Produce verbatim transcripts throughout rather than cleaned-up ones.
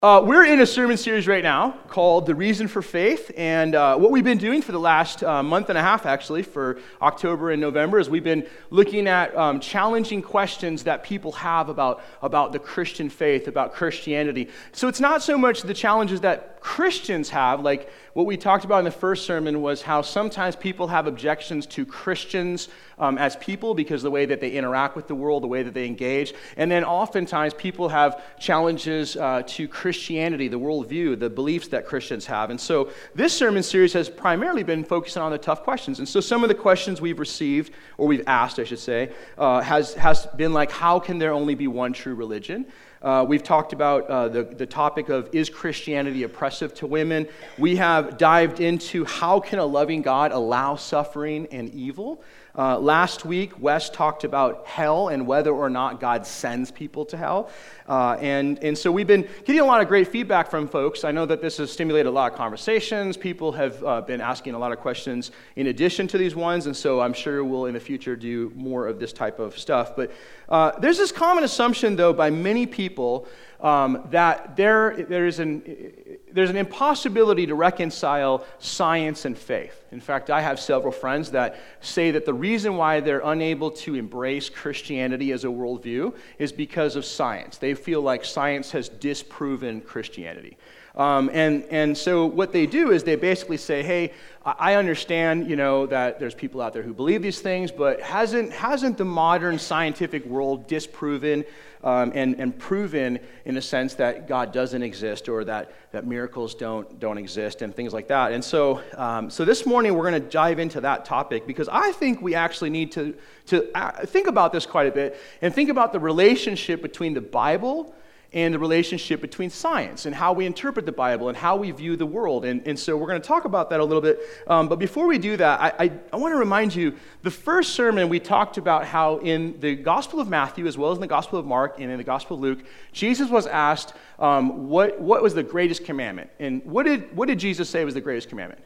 Uh, we're in a sermon series right now called The Reason for Faith, and uh, what we've been doing for the last uh, month and a half, actually, for October and November, is we've been looking at um, challenging questions that people have about, about the Christian faith, about Christianity. So it's not so much the challenges that Christians have, like what we talked about in the first sermon was how sometimes people have objections to Christians um, as people because of the way that they interact with the world, the way that they engage, and then oftentimes people have challenges uh, to Christianity, the worldview, the beliefs that Christians have. And so this sermon series has primarily been focusing on the tough questions. And so some of the questions we've received, or we've asked, I should say, uh, has, has been like, how can there only be one true religion? Uh, we've talked about uh, the, the topic of, is Christianity oppressive to women? We have dived into how can a loving God allow suffering and evil? Uh, last week, Wes talked about hell and whether or not God sends people to hell. Uh, and, and so we've been getting a lot of great feedback from folks. I know that this has stimulated a lot of conversations. People have uh, been asking a lot of questions in addition to these ones, and so I'm sure we'll in the future do more of this type of stuff. But uh, there's this common assumption, though, by many people um, that there there is an there's an impossibility to reconcile science and faith. In fact, I have several friends that say that the reason why they're unable to embrace Christianity as a worldview is because of science. They feel like science has disproven Christianity. Um, and, and so what they do is they basically say, hey, I understand, you know, that there's people out there who believe these things, but hasn't hasn't the modern scientific world disproven um, and, and proven in a sense that God doesn't exist or that, that miracles don't don't exist and things like that? And so um, so this morning we're going to dive into that topic because I think we actually need to, to think about this quite a bit and think about the relationship between the Bible and the relationship between science and how we interpret the Bible and how we view the world. And, and so we're going to talk about that a little bit. Um, but before we do that, I, I, I want to remind you, the first sermon we talked about how in the Gospel of Matthew, as well as in the Gospel of Mark and in the Gospel of Luke, Jesus was asked um, what, what was the greatest commandment. And what did, what did Jesus say was the greatest commandment?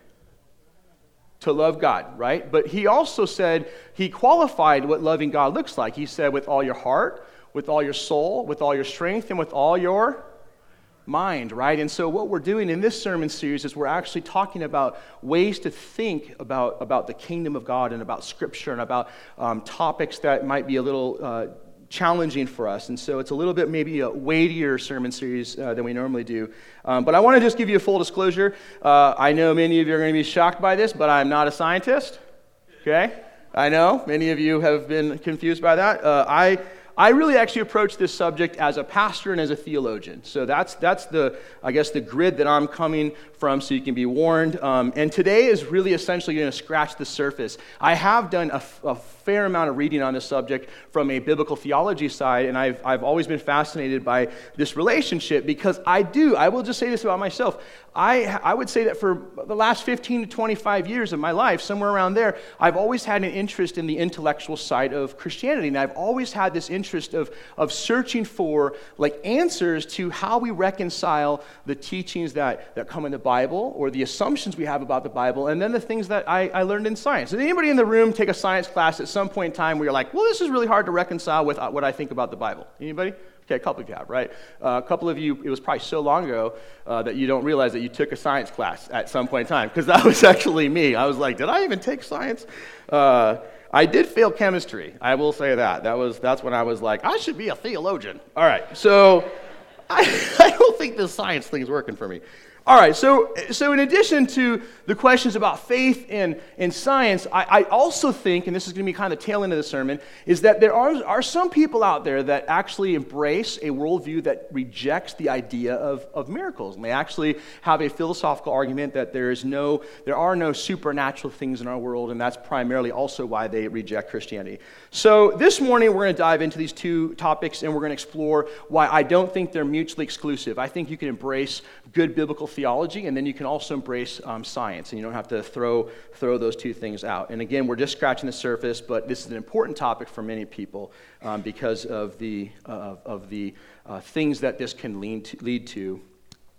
To love God, right? But he also said, he qualified what loving God looks like. He said, with all your heart, with all your soul, with all your strength, and with all your mind, right? And so what we're doing in this sermon series is we're actually talking about ways to think about, about the kingdom of God and about Scripture and about um, topics that might be a little uh, challenging for us. And so it's a little bit maybe a weightier sermon series uh, than we normally do. Um, but I want to just give you a full disclosure. Uh, I know many of you are going to be shocked by this, but I'm not a scientist, okay? I know many of you have been confused by that. Uh, I... I really actually approach this subject as a pastor and as a theologian. So that's that's the, I guess, the grid that I'm coming from, so you can be warned. Um, and today is really essentially going to scratch the surface. I have done a, a fair amount of reading on this subject from a biblical theology side, and I've I've always been fascinated by this relationship because I do, I will just say this about myself, I I would say that for the last fifteen to twenty-five years of my life, somewhere around there, I've always had an interest in the intellectual side of Christianity, and I've always had this interest of, of searching for like answers to how we reconcile the teachings that, that come in the Bible or the assumptions we have about the Bible, and then the things that I, I learned in science. Did anybody in the room take a science class at some point in time where you're like, well, this is really hard to reconcile with what I think about the Bible? Anybody? Okay, a couple of you have, right? Uh, a couple of you, it was probably so long ago uh, that you don't realize that you took a science class at some point in time, because that was actually me. I was like, did I even take science? Uh, I did fail chemistry. I will say that. That was that's when I was like, I should be a theologian. All right, so I, I don't think this science thing is working for me. All right, so so in addition to the questions about faith and, and science, I, I also think, and this is going to be kind of the tail end of the sermon, is that there are, are some people out there that actually embrace a worldview that rejects the idea of, of miracles. And they actually have a philosophical argument that there is no, there are no supernatural things in our world, and that's primarily also why they reject Christianity. So this morning we're going to dive into these two topics, and we're going to explore why I don't think they're mutually exclusive. I think you can embrace good biblical theology, and then you can also embrace um, science, and you don't have to throw throw those two things out. And again, we're just scratching the surface, but this is an important topic for many people um, because of the uh, of the uh, things that this can lead to, lead to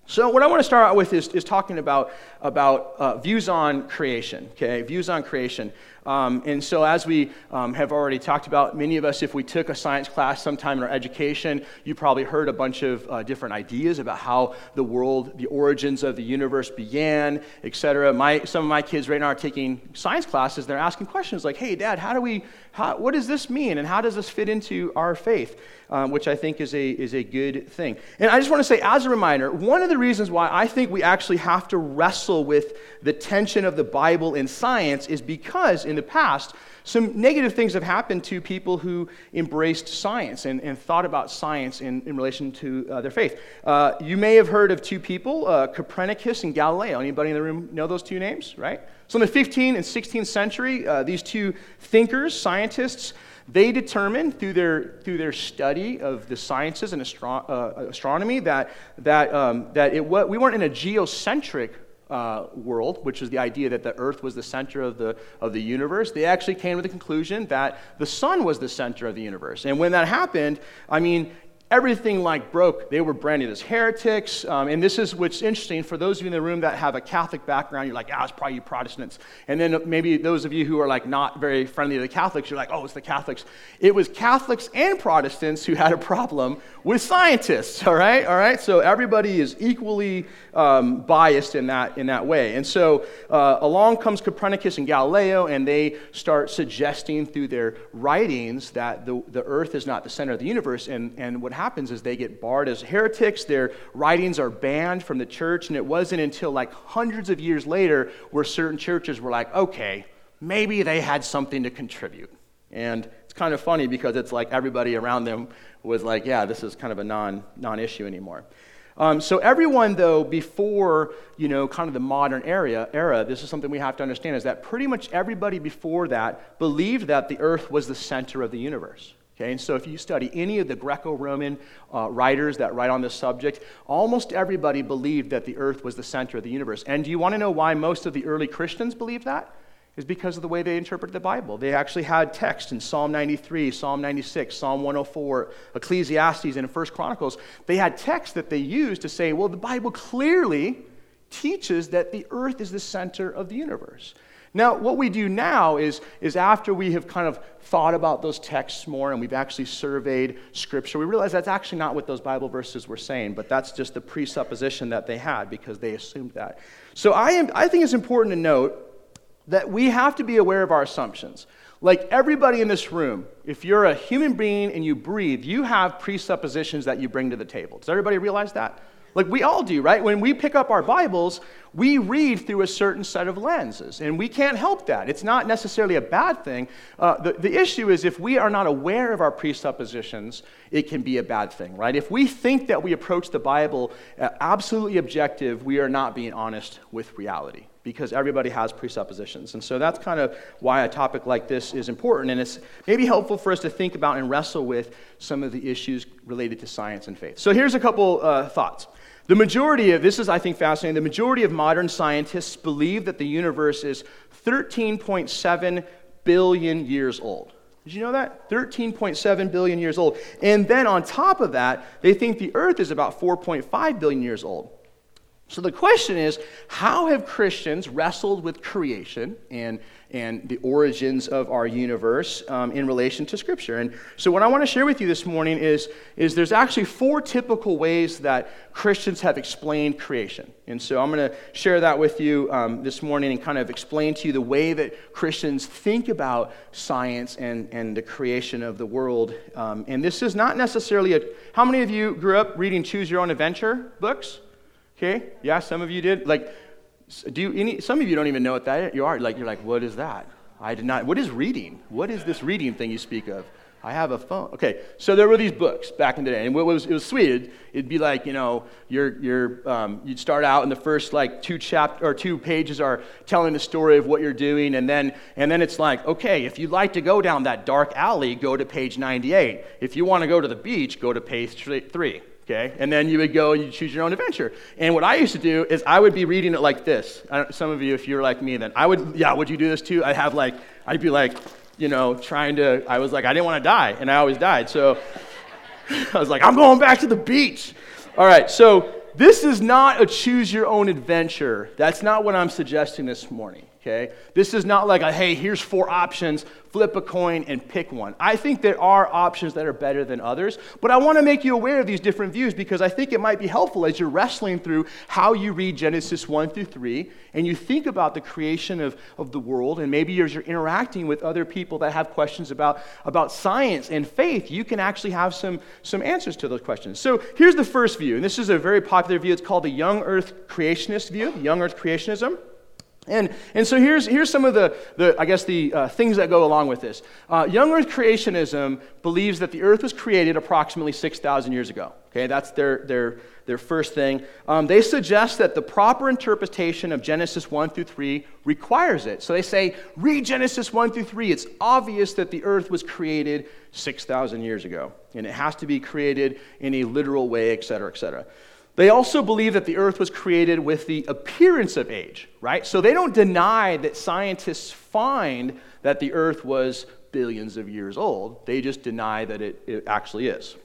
So what I want to start out with is, is talking about, about uh, views on creation, okay? Views on creation. Um, and so as we um, have already talked about, many of us, if we took a science class sometime in our education, you probably heard a bunch of uh, different ideas about how the world, the origins of the universe began, et cetera. My, some of my kids right now are taking science classes. They're asking questions like, hey, Dad, how do we, how, what does this mean? And how does this fit into our faith? Um, which I think is a is a good thing. And I just want to say, as a reminder, one of the reasons why I think we actually have to wrestle with the tension of the Bible and science is because in the past, some negative things have happened to people who embraced science and, and thought about science in, in relation to uh, their faith. Uh, you may have heard of two people, uh, Copernicus and Galileo. Anybody in the room know those two names, right? So in the fifteenth and sixteenth century, uh, these two thinkers, scientists, they determined through their through their study of the sciences and astro- uh, astronomy that that um, that it was, we weren't in a geocentric uh, world, which is the idea that the Earth was the center of the of the universe. They actually came to the conclusion that the sun was the center of the universe. And when that happened, I mean, everything like broke. They were branded as heretics. Um, and this is what's interesting for those of you in the room that have a Catholic background. You're like, ah, it's probably you Protestants. And then maybe those of you who are like not very friendly to the Catholics, you're like, oh, it's the Catholics. It was Catholics and Protestants who had a problem with scientists. All right, all right. So everybody is equally um, biased in that in that way. And so uh, along comes Copernicus and Galileo, and they start suggesting through their writings that the the Earth is not the center of the universe. And and what happens is they get barred as heretics. Their writings are banned from the church, and it wasn't until like hundreds of years later where certain churches were like, okay, maybe they had something to contribute. And it's kind of funny because it's like everybody around them was like, yeah, this is kind of a non, non-issue anymore. Um, so everyone, though, before, you know, kind of the modern era, era, this is something we have to understand, is that pretty much everybody before that believed that the earth was the center of the universe. Okay, and so if you study any of the Greco-Roman uh, writers that write on this subject, almost everybody believed that the earth was the center of the universe. And do you want to know why most of the early Christians believed that? Is because of the way they interpreted the Bible. They actually had text in Psalm ninety-three, Psalm ninety-six, Psalm one oh four, Ecclesiastes, and First Chronicles. They had text that they used to say, well, the Bible clearly teaches that the earth is the center of the universe. Now, what we do now is, is after we have kind of thought about those texts more and we've actually surveyed Scripture, we realize that's actually not what those Bible verses were saying, but that's just the presupposition that they had because they assumed that. So I am, I think it's important to note that we have to be aware of our assumptions. Like everybody in this room, if you're a human being and you breathe, you have presuppositions that you bring to the table. Does everybody realize that? Like we all do, right? When we pick up our Bibles, we read through a certain set of lenses, and we can't help that. It's not necessarily a bad thing. Uh, the, the issue is if we are not aware of our presuppositions, it can be a bad thing, right? If we think that we approach the Bible uh, absolutely objective, we are not being honest with reality, because everybody has presuppositions. And so that's kind of why a topic like this is important, and it's maybe helpful for us to think about and wrestle with some of the issues related to science and faith. So here's a couple uh, thoughts. The majority of, this is I think fascinating, the majority of modern scientists believe that the universe is thirteen point seven billion years old. Did you know that? thirteen point seven billion years old. And then on top of that, they think the earth is about four point five billion years old. So the question is, how have Christians wrestled with creation and, and the origins of our universe um, in relation to Scripture? And so what I want to share with you this morning is, is there's actually four typical ways that Christians have explained creation. And so I'm going to share that with you um, this morning and kind of explain to you the way that Christians think about science and, and the creation of the world. Um, and this is not necessarily a... How many of you grew up reading Choose Your Own Adventure books? Okay, yeah, some of you did. Like, do you, any? Some of you don't even know what that you are. Like, you're like, what is that? I did not. What is reading? What is this reading thing you speak of? I have a phone. Okay, so there were these books back in the day, and what was it was sweet. It'd, it'd be like, you know, you're you're um, you'd start out, and the first like two chap or two pages are telling the story of what you're doing, and then and then it's like, okay, if you'd like to go down that dark alley, go to page ninety-eight. If you want to go to the beach, go to page three. Okay, and then you would go and you choose your own adventure. And what I used to do is I would be reading it like this. I don't, some of you, if you're like me, then I would, yeah, would you do this too? I'd have like, I'd be like, you know, trying to, I was like, I didn't want to die, and I always died. So I was like, I'm going back to the beach. All right, so this is not a choose your own adventure. That's not what I'm suggesting this morning. Okay? This is not like a, hey, here's four options, flip a coin and pick one. I think there are options that are better than others, but I want to make you aware of these different views because I think it might be helpful as you're wrestling through how you read Genesis one through three and you think about the creation of, of the world, and maybe as you're interacting with other people that have questions about, about science and faith, you can actually have some, some answers to those questions. So here's the first view, and this is a very popular view. It's called the young earth creationist view, young earth creationism. And, and so here's, here's some of the, the I guess, the uh, things that go along with this. Uh, young earth creationism believes that the earth was created approximately six thousand years ago. Okay, that's their, their, their first thing. Um, they suggest that the proper interpretation of Genesis one through three requires it. So they say, read Genesis one through three. It's obvious that the earth was created six thousand years ago. And it has to be created in a literal way, et cetera, et cetera. They also believe that the earth was created with the appearance of age, right? So they don't deny that scientists find that the earth was billions of years old. They just deny that it, it actually is.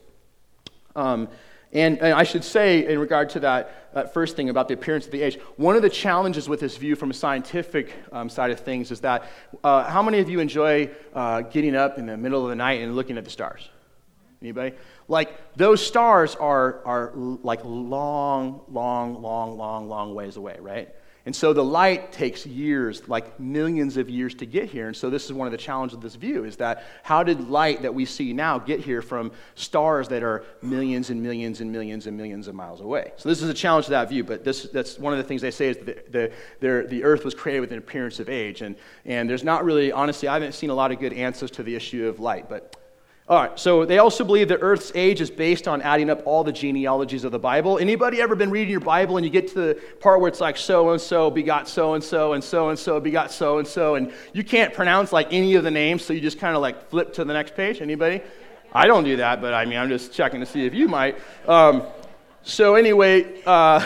Um, and, and I should say, in regard to that, that first thing about the appearance of the age, one of the challenges with this view from a scientific um, side of things is that uh, how many of you enjoy uh, getting up in the middle of the night and looking at the stars? Anybody? Like, those stars are, are like long, long, long, long, long ways away, right? And so the light takes years, like millions of years to get here. And so this is one of the challenges of this view, is that how did light that we see now get here from stars that are millions and millions and millions and millions of miles away? So this is a challenge to that view, but this that's one of the things they say is that the, the, the earth was created with an appearance of age. And, and there's not really, honestly, I haven't seen a lot of good answers to the issue of light, but... All right, so they also believe that Earth's age is based on adding up all the genealogies of the Bible. Anybody ever been reading your Bible and you get to the part where it's like so-and-so begot so-and-so and so-and-so begot so-and-so, and you can't pronounce like any of the names, so you just kind of like flip to the next page? Anybody? I don't do that, but I mean, I'm just checking to see if you might. Um, so anyway... Uh,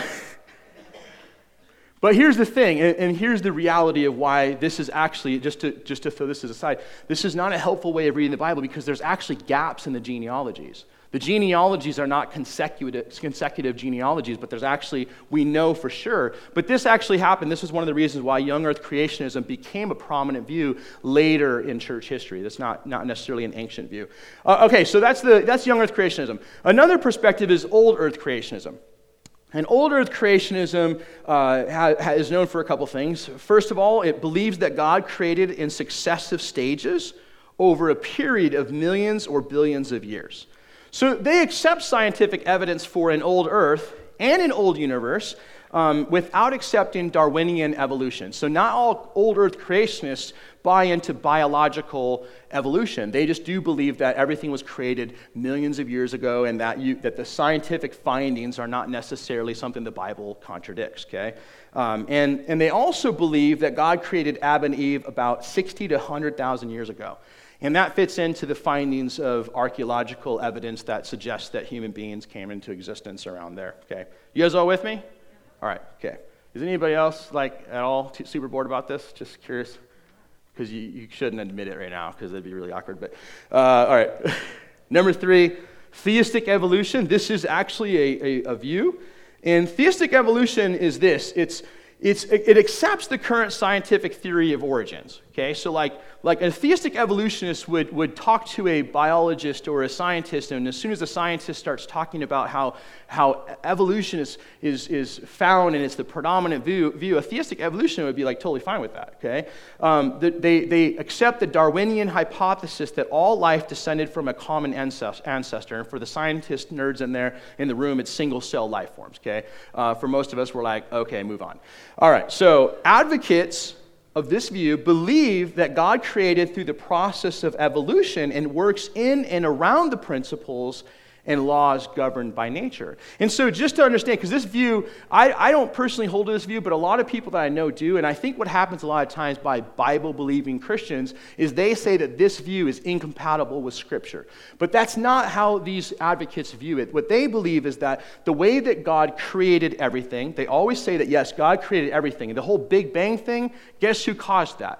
But here's the thing, and, and here's the reality of why this is actually, just to just to throw this aside, this is not a helpful way of reading the Bible because there's actually gaps in the genealogies. The genealogies are not consecutive, consecutive genealogies, but there's actually, we know for sure. But this actually happened. This is one of the reasons why young earth creationism became a prominent view later in church history. That's not, not necessarily an ancient view. Uh, okay, so that's the that's young earth creationism. Another perspective is old earth creationism. And old earth creationism uh, ha, ha, is known for a couple things. First of all, it believes that God created in successive stages over a period of millions or billions of years. So they accept scientific evidence for an old earth and an old universe um, without accepting Darwinian evolution. So not all old earth creationists buy into biological evolution. They just do believe that everything was created millions of years ago and that you, that the scientific findings are not necessarily something the Bible contradicts, okay? Um, and, and they also believe that God created Adam and Eve about sixty to one hundred thousand years ago. And that fits into the findings of archaeological evidence that suggests that human beings came into existence around there, okay? You guys all with me? All right, okay. Is anybody else, like, at all t- super bored about this? Just curious? Because you, you shouldn't admit it right now because it'd be really awkward. But uh, all right. Number three, theistic evolution. This is actually a, a, a view. And theistic evolution is this. It's it's it accepts the current scientific theory of origins. Okay, so like like a theistic evolutionist would would talk to a biologist or a scientist, and as soon as the scientist starts talking about how how evolution is is is found and it's the predominant view, view a theistic evolution would be like totally fine with that. Okay, um, the, they they accept the Darwinian hypothesis that all life descended from a common ancestor, and for the scientist nerds in there in the room, it's single cell life forms. Okay, uh, for most of us, we're like, okay, move on. All right, so advocates of this view believe that God created through the process of evolution and works in and around the principles and laws governed by nature. And so just to understand, because this view, I, I don't personally hold to this view, but a lot of people that I know do, and I think what happens a lot of times by Bible-believing Christians is they say that this view is incompatible with Scripture. But that's not how these advocates view it. What they believe is that the way that God created everything, they always say that, yes, God created everything. The whole Big Bang thing, guess who caused that?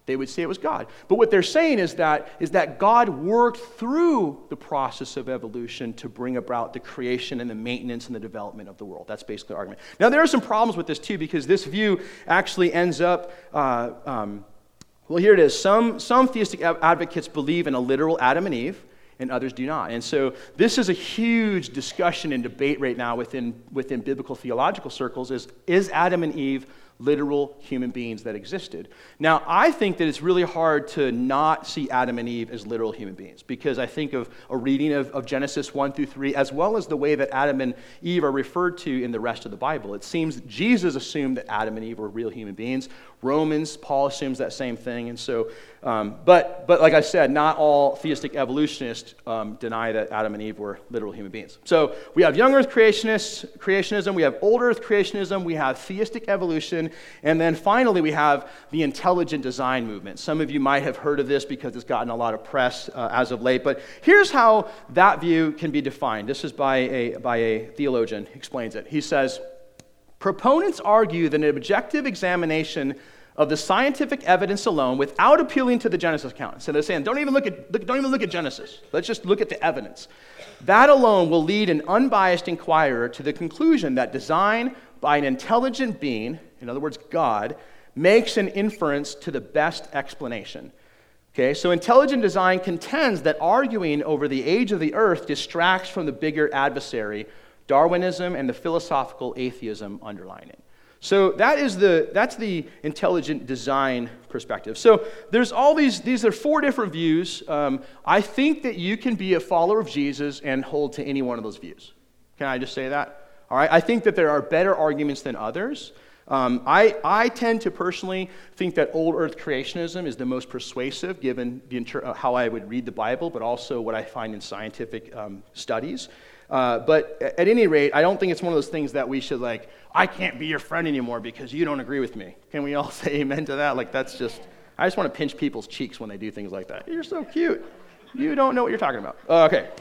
They would say it was God. But what they're saying is that, is that God worked through the process of evolution to bring about the creation and the maintenance and the development of the world. That's basically the argument. Now, there are some problems with this, too, because this view actually ends up, uh, um, well, here it is. Some, some theistic advocates believe in a literal Adam and Eve, and others do not. And so this is a huge discussion and debate right now within, within biblical theological circles is, is Adam and Eve literal human beings that existed? Now, I think that it's really hard to not see Adam and Eve as literal human beings because I think of a reading of, of Genesis one through three as well as the way that Adam and Eve are referred to in the rest of the Bible. It seems Jesus assumed that Adam and Eve were real human beings. Romans, Paul assumes that same thing. And so, um, but but like I said, not all theistic evolutionists um, deny that Adam and Eve were literal human beings. So we have young earth creationists, creationism, we have old earth creationism, we have theistic evolution, and then finally we have the intelligent design movement. Some of you might have heard of this because it's gotten a lot of press uh, as of late, but here's how that view can be defined. This is by a, by a theologian who explains it. He says, proponents argue that an objective examination of the scientific evidence alone, without appealing to the Genesis account. So they're saying, don't even look at don't even look at Genesis. Let's just look at the evidence. That alone will lead an unbiased inquirer to the conclusion that design by an intelligent being, in other words, God, makes an inference to the best explanation. Okay, so intelligent design contends that arguing over the age of the earth distracts from the bigger adversary, Darwinism and the philosophical atheism underlying it. So that is the that's the intelligent design perspective. So there's all these these are four different views. Um, I think that you can be a follower of Jesus and hold to any one of those views. Can I just say that? All right. I think that there are better arguments than others. Um, I I tend to personally think that old earth creationism is the most persuasive, given the inter- uh, how I would read the Bible, but also what I find in scientific um, studies. Uh, but at any rate, I don't think it's one of those things that we should like, I can't be your friend anymore because you don't agree with me. Can we all say amen to that? Like that's just, I just want to pinch people's cheeks when they do things like that. You're so cute. You don't know what you're talking about. Uh, okay.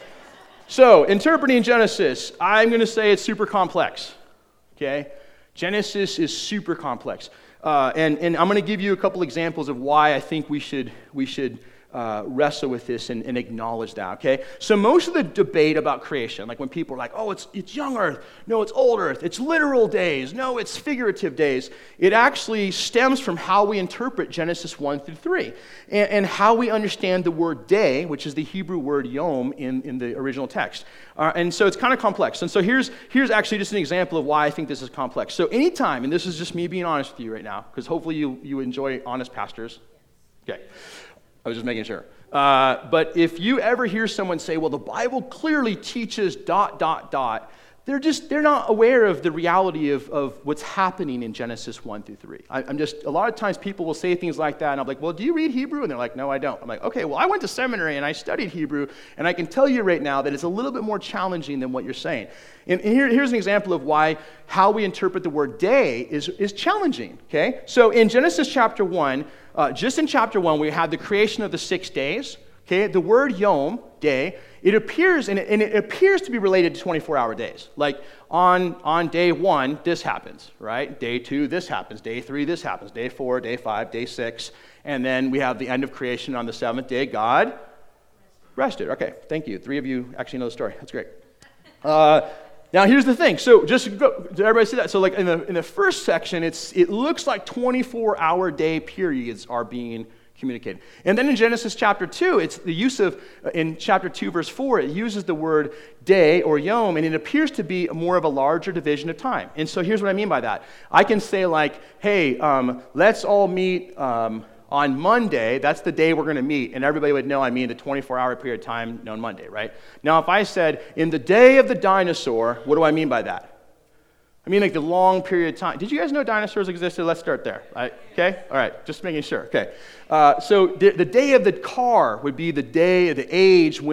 So, interpreting Genesis, I'm going to say it's super complex. Okay? Genesis is super complex. Uh, and, and I'm going to give you a couple examples of why I think we should we should Uh, wrestle with this and, and acknowledge that, okay? So most of the debate about creation, like when people are like, oh, it's it's young earth, no, it's old earth, it's literal days, no, it's figurative days, it actually stems from how we interpret Genesis one through three and, and how we understand the word day, which is the Hebrew word yom in, in the original text. Uh, and so it's kind of complex. And so here's, here's actually just an example of why I think this is complex. So anytime, and this is just me being honest with you right now, because hopefully you, you enjoy honest pastors. Okay. I was just making sure. Uh, but if you ever hear someone say, well, the Bible clearly teaches dot, dot, dot, they're just, they're not aware of the reality of, of what's happening in Genesis one through three. I, I'm just, a lot of times people will say things like that, and I'm like, well, do you read Hebrew? And they're like, no, I don't. I'm like, okay, well, I went to seminary, and I studied Hebrew, and I can tell you right now that it's a little bit more challenging than what you're saying. And, and here, here's an example of why how we interpret the word day is, is challenging, okay? So in Genesis chapter one, uh, just in chapter one, we had the creation of the six days, okay? The word yom, day, it appears, and it, and it appears to be related to twenty-four hour days. Like on, on day one, this happens, right? Day two, this happens. Day three, this happens. Day four, day five, day six. And then we have the end of creation on the seventh day. God rested. Okay, thank you. Three of you actually know the story. That's great. Uh, now here's the thing. So just go, did everybody see that? So like in the in the first section, it's it looks like twenty-four hour day periods are being communicated. And then in Genesis chapter two, it's the use of, in chapter two, verse four, it uses the word day or yom, and it appears to be more of a larger division of time. And so here's what I mean by that. I can say like, hey, um, let's all meet um, on Monday. That's the day we're going to meet. And everybody would know I mean the twenty-four hour period of time known Monday, right? Now, if I said, in the day of the dinosaur, what do I mean by that? I mean like the long period of time. Did you guys know dinosaurs existed? Let's start there. Right? Okay? All right. Just making sure. Okay. Uh, so the, the day of the car would be the day, the age when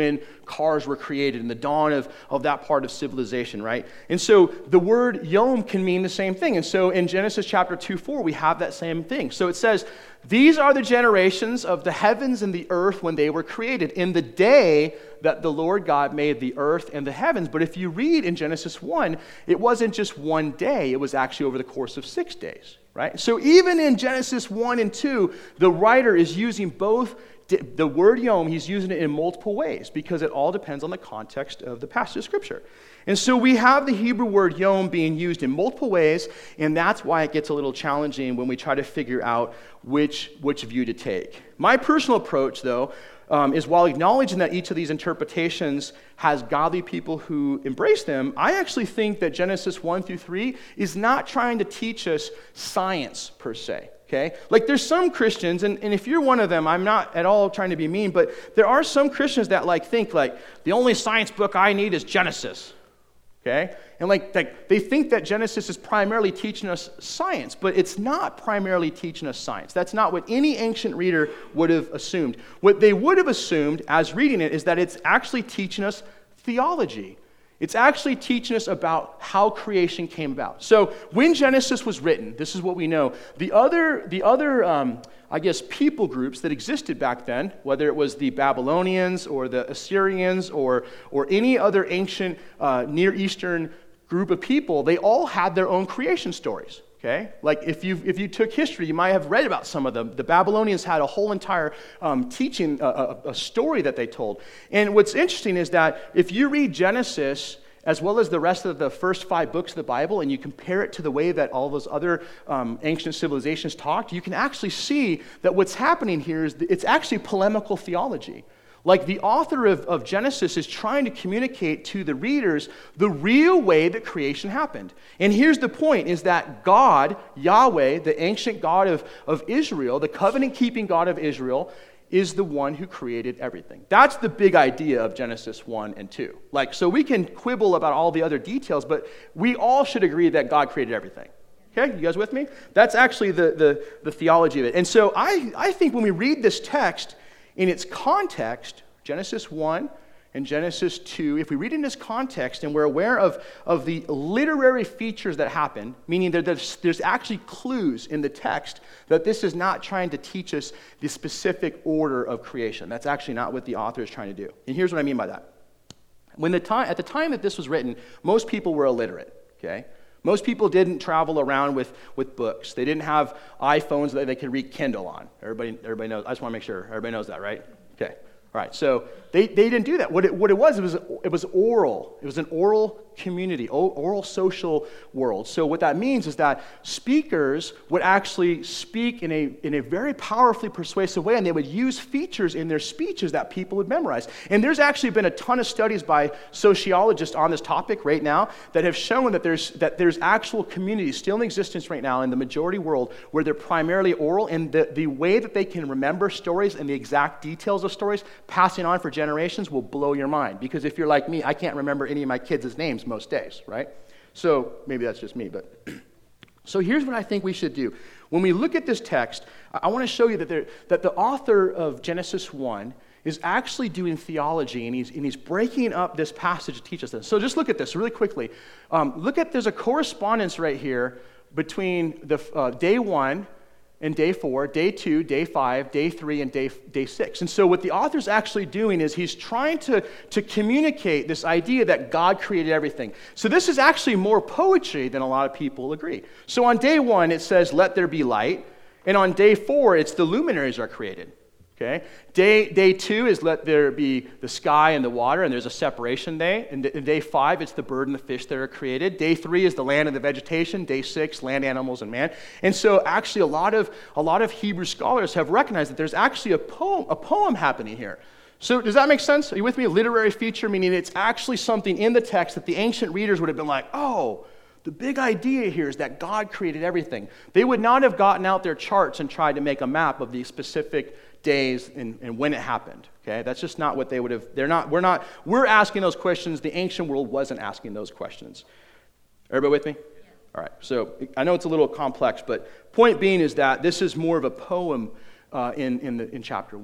cars were created and the dawn of, of that part of civilization, right? And so the word yom can mean the same thing. And so in Genesis chapter two, four, we have that same thing. So it says, these are the generations of the heavens and the earth when they were created, in the day that the Lord God made the earth and the heavens. But if you read in Genesis one, it wasn't just one day, it was actually over the course of six days, right? So even in Genesis one and two, the writer is using both the word yom, he's using it in multiple ways because it all depends on the context of the passage of Scripture. And so we have the Hebrew word yom being used in multiple ways, and that's why it gets a little challenging when we try to figure out which, which view to take. My personal approach, though, um, is while acknowledging that each of these interpretations has godly people who embrace them, I actually think that Genesis one through three is not trying to teach us science per se. Okay? Like there's some Christians, and, and if you're one of them, I'm not at all trying to be mean, but there are some Christians that like think like the only science book I need is Genesis. Okay? And like, like they think that Genesis is primarily teaching us science, but it's not primarily teaching us science. That's not what any ancient reader would have assumed. What they would have assumed as reading it is that it's actually teaching us theology. It's actually teaching us about how creation came about. So when Genesis was written, this is what we know. The other, the other um, I guess, people groups that existed back then, whether it was the Babylonians or the Assyrians or, or any other ancient uh, Near Eastern group of people, they all had their own creation stories. Okay? Like if you if you took history, you might have read about some of them. The Babylonians had a whole entire um, teaching, a, a, a story that they told. And what's interesting is that if you read Genesis as well as the rest of the first five books of the Bible, and you compare it to the way that all those other um, ancient civilizations talked, you can actually see that what's happening here is it's actually polemical theology. Like the author of, of Genesis is trying to communicate to the readers the real way that creation happened. And here's the point, is that God, Yahweh, the ancient God of, of Israel, the covenant-keeping God of Israel, is the one who created everything. That's the big idea of Genesis one and two. Like, so we can quibble about all the other details, but we all should agree that God created everything. Okay, you guys with me? That's actually the, the, the theology of it. And so I, I think when we read this text, in its context, Genesis one and Genesis two, if we read in this context and we're aware of, of the literary features that happen, meaning that there's, there's actually clues in the text that this is not trying to teach us the specific order of creation. That's actually not what the author is trying to do. And here's what I mean by that. When the time, at the time that this was written, most people were illiterate, okay? Most people didn't travel around with, with books. They didn't have iPhones that they could read Kindle on. Everybody, everybody knows. I just want to make sure everybody knows that, right? Okay. All right. So they, they didn't do that. What it, what it was, it was it was oral. It was an oral community, oral social world. So what that means is that speakers would actually speak in a in a very powerfully persuasive way, and they would use features in their speeches that people would memorize. And there's actually been a ton of studies by sociologists on this topic right now that have shown that there's that there's actual communities still in existence right now in the majority world where they're primarily oral, and the, the way that they can remember stories and the exact details of stories passing on for generations will blow your mind. Because if you're like me, I can't remember any of my kids' names most days, right? So maybe that's just me, but so here's what I think we should do. When we look at this text, I want to show you that there, that the author of Genesis one is actually doing theology, and he's and he's breaking up this passage to teach us this. So just look at this really quickly. Um, look at there's a correspondence right here between the uh, day one and day four, day two, day five, day three, and day, day six. And so what the author's actually doing is he's trying to, to communicate this idea that God created everything. So this is actually more poetry than a lot of people agree. So on day one, it says, let there be light. And on day four, it's the luminaries are created. Okay. Day day two is let there be the sky and the water, and there's a separation day. And in day five, it's the bird and the fish that are created. Day three is the land and the vegetation. Day six, land, animals, and man. And so, actually, a lot of a lot of Hebrew scholars have recognized that there's actually a poem a poem happening here. So does that make sense? Are you with me? A literary feature, meaning it's actually something in the text that the ancient readers would have been like, oh. The big idea here is that God created everything. They would not have gotten out their charts and tried to make a map of the specific days and, and when it happened. Okay, that's just not what they would have. They're not. We're not. We're asking those questions. The ancient world wasn't asking those questions. Everybody with me? Yeah. All right. So I know it's a little complex, but point being is that this is more of a poem uh, in in the in chapter one.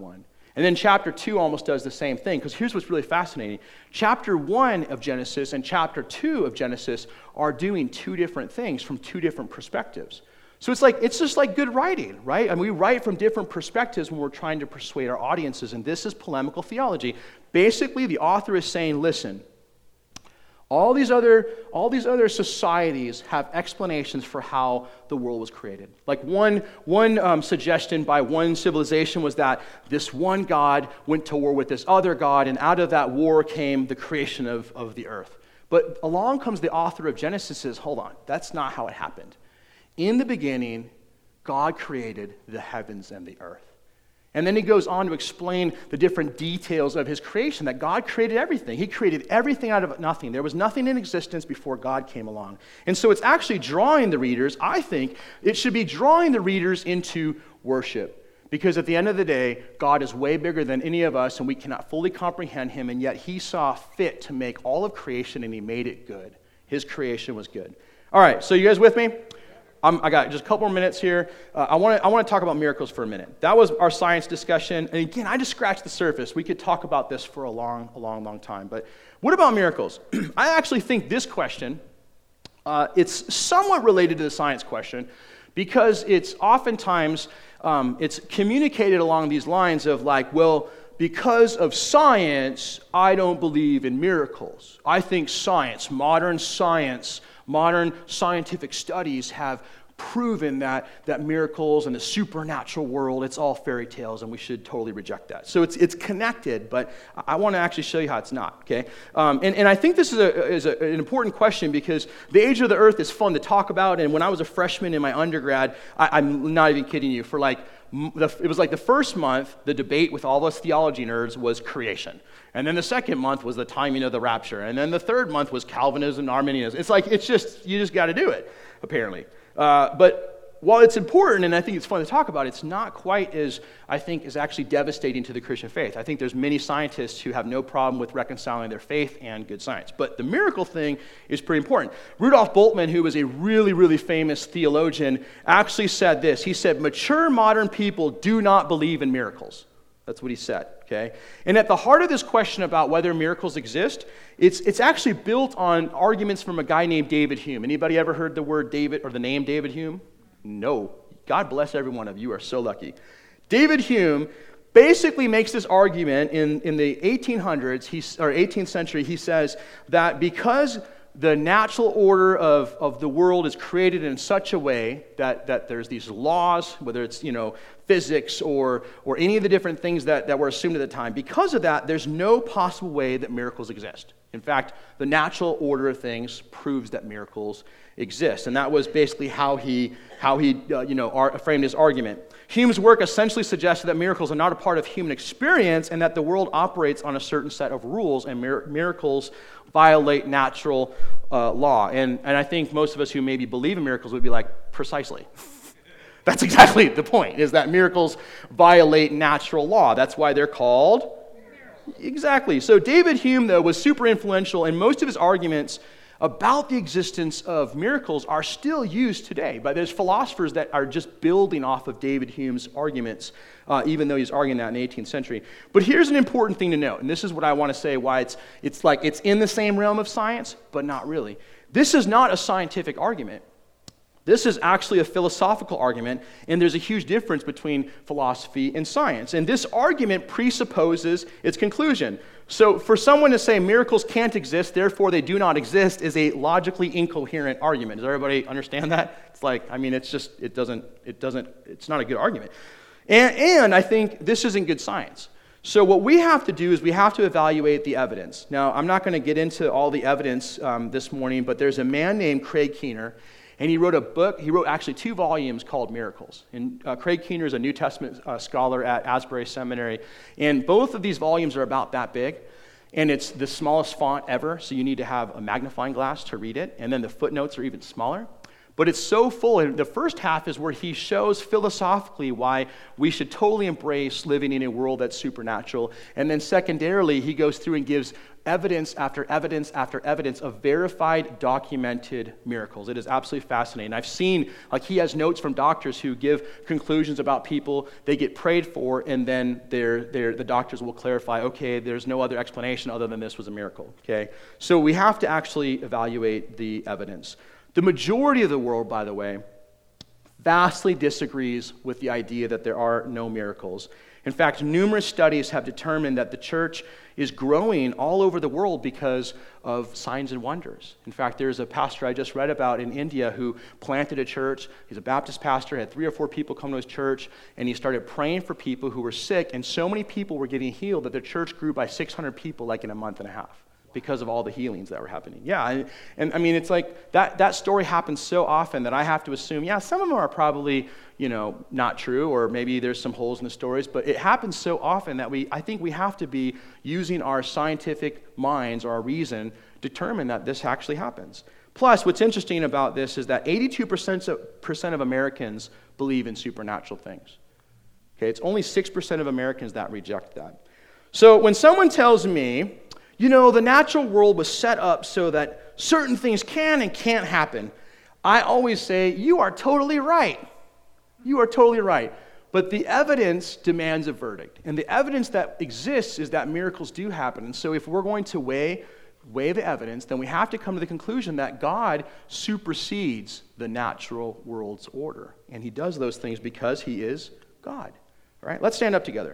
And then chapter two almost does the same thing, because here's what's really fascinating. Chapter one of Genesis and chapter two of Genesis are doing two different things from two different perspectives. So it's like it's just like good writing, right? And we write from different perspectives when we're trying to persuade our audiences, and this is polemical theology. Basically, the author is saying, listen, all these other all these other societies have explanations for how the world was created. Like one one um, suggestion by one civilization was that this one god went to war with this other god, and out of that war came the creation of, of the earth. But along comes the author of Genesis and says, hold on, that's not how it happened. In the beginning, God created the heavens and the earth. And then he goes on to explain the different details of his creation, that God created everything. He created everything out of nothing. There was nothing in existence before God came along. And so it's actually drawing the readers, I think, it should be drawing the readers into worship. Because at the end of the day, God is way bigger than any of us, and we cannot fully comprehend him, and yet he saw fit to make all of creation, and he made it good. His creation was good. All right, so you guys with me? I'm, I got just a couple more minutes here. Uh, I want to I want to talk about miracles for a minute. That was our science discussion. And again, I just scratched the surface. We could talk about this for a long, a long, long time. But what about miracles? I actually think this question, uh, it's somewhat related to the science question, because it's oftentimes, um, it's communicated along these lines of like, well, because of science, I don't believe in miracles. I think science, modern science, modern scientific studies have proven that, that miracles and the supernatural world, it's all fairy tales, and we should totally reject that. So it's it's connected, but I want to actually show you how it's not, okay? Um, and, and I think this is, a, is a, an important question, because the age of the earth is fun to talk about, and when I was a freshman in my undergrad, I, I'm not even kidding you, for like, the, it was like the first month, the debate with all us theology nerds was creation. And then the second month was the timing of the rapture. And then the third month was Calvinism and Arminianism. It's like, it's just, you just got to do it, apparently. Uh, but while it's important, and I think it's fun to talk about, it's not quite as, I think, is actually devastating to the Christian faith. I think there's many scientists who have no problem with reconciling their faith and good science. But the miracle thing is pretty important. Rudolf Bultmann, who was a really, really famous theologian, actually said this. He said, mature modern people do not believe in miracles. That's what he said, okay? And at the heart of this question about whether miracles exist, it's it's actually built on arguments from a guy named David Hume. Anybody ever heard the word David or the name David Hume? No. God bless every one of you. You are so lucky. David Hume basically makes this argument in, in the eighteen hundreds, he's, or eighteenth century. He says that because the natural order of, of the world is created in such a way that, that there's these laws, whether it's, you know, physics or or any of the different things that, that were assumed at the time. Because of that, there's no possible way that miracles exist. In fact, the natural order of things proves that miracles exist. And that was basically how he, how he uh, you know, ar- framed his argument. Hume's work essentially suggested that miracles are not a part of human experience, and that the world operates on a certain set of rules, and mir- miracles violate natural uh, law. And, and I think most of us who maybe believe in miracles would be like, precisely. That's exactly the point, is that miracles violate natural law. That's why they're called. Exactly. So David Hume, though, was super influential, and most of his arguments about the existence of miracles are still used today. But there's philosophers that are just building off of David Hume's arguments, uh, even though he's arguing that in the eighteenth century. But here's an important thing to note, and this is what I want to say, why it's it's like it's in the same realm of science, but not really. This is not a scientific argument. This is actually a philosophical argument, and there's a huge difference between philosophy and science. And this argument presupposes its conclusion. So for someone to say miracles can't exist, therefore they do not exist, is a logically incoherent argument. Does everybody understand that? It's like, I mean, it's just, it doesn't, it doesn't, it's not a good argument. And, and I think this isn't good science. So what we have to do is we have to evaluate the evidence. Now, I'm not going to get into all the evidence um, this morning, but there's a man named Craig Keener, and he wrote a book, he wrote actually two volumes called Miracles. And uh, Craig Keener is a New Testament uh, scholar at Asbury Seminary. And both of these volumes are about that big. And it's the smallest font ever, so you need to have a magnifying glass to read it. And then the footnotes are even smaller. but it's so full. And the first half is where he shows philosophically why we should totally embrace living in a world that's supernatural. And then secondarily, he goes through and gives evidence after evidence after evidence of verified, documented miracles. It is absolutely fascinating. I've seen, like, he has notes from doctors who give conclusions about people, they get prayed for, and then they're, they're, the doctors will clarify, okay, there's no other explanation other than this was a miracle, okay? So we have to actually evaluate the evidence. The majority of the world, by the way, vastly disagrees with the idea that there are no miracles. In fact, numerous studies have determined that the church is growing all over the world because of signs and wonders. In fact, there's a pastor I just read about in India who planted a church. He's a Baptist pastor, had three or four people come to his church, and he started praying for people who were sick, and so many people were getting healed that the church grew by six hundred people like in a month and a half because of all the healings that were happening. Yeah, and, and I mean, it's like that, that story happens so often that I have to assume, yeah, some of them are probably, you know, not true, or maybe there's some holes in the stories, but it happens so often that we, I think we have to be using our scientific minds or our reason to determine that this actually happens. Plus, what's interesting about this is that eighty-two percent of Americans believe in supernatural things. Okay, it's only six percent of Americans that reject that. So when someone tells me, you know, the natural world was set up so that certain things can and can't happen, I always say, you are totally right. You are totally right. But the evidence demands a verdict. And the evidence that exists is that miracles do happen. And so if we're going to weigh, weigh the evidence, then we have to come to the conclusion that God supersedes the natural world's order. And he does those things because he is God. All right, let's stand up together.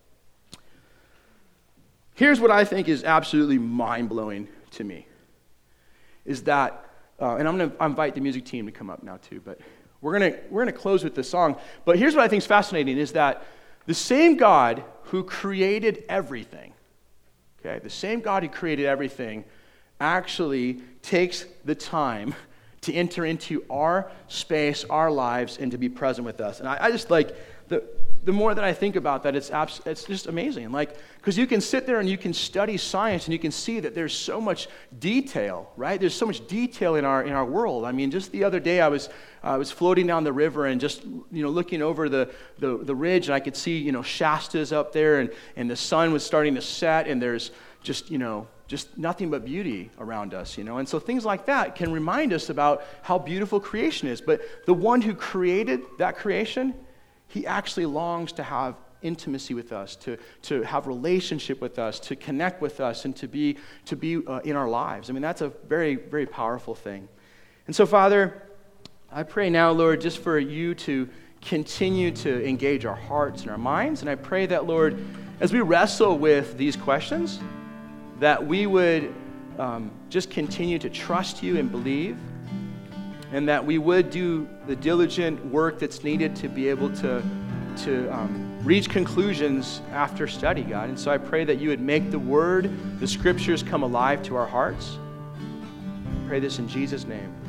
Here's what I think is absolutely mind-blowing to me, is that, uh, and I'm going to invite the music team to come up now too, but we're going to we're going to close with this song. But here's what I think is fascinating, is that the same God who created everything, okay, the same God who created everything actually takes the time to enter into our space, our lives, and to be present with us. And I, I just like, the the more that I think about that, it's abs- it's just amazing. Like, because you can sit there and you can study science and you can see that there's so much detail, right? There's so much detail in our in our world. I mean, just the other day I was I was floating down the river and just, you know, looking over the, the, the ridge, and I could see, you know, Shasta's up there, and, and the sun was starting to set, and there's just, you know, just nothing but beauty around us, you know. And so things like that can remind us about how beautiful creation is. But the one who created that creation, he actually longs to have intimacy with us, to, to have relationship with us, to connect with us, and to be to be uh, in our lives. I mean, that's a very, very powerful thing. And so, Father, I pray now, Lord, just for you to continue to engage our hearts and our minds. And I pray that, Lord, as we wrestle with these questions, that we would um, just continue to trust you and believe, and that we would do the diligent work that's needed to be able to, to um, reach conclusions after study, God. And so I pray that you would make the Word, the Scriptures, come alive to our hearts. I pray this in Jesus' name.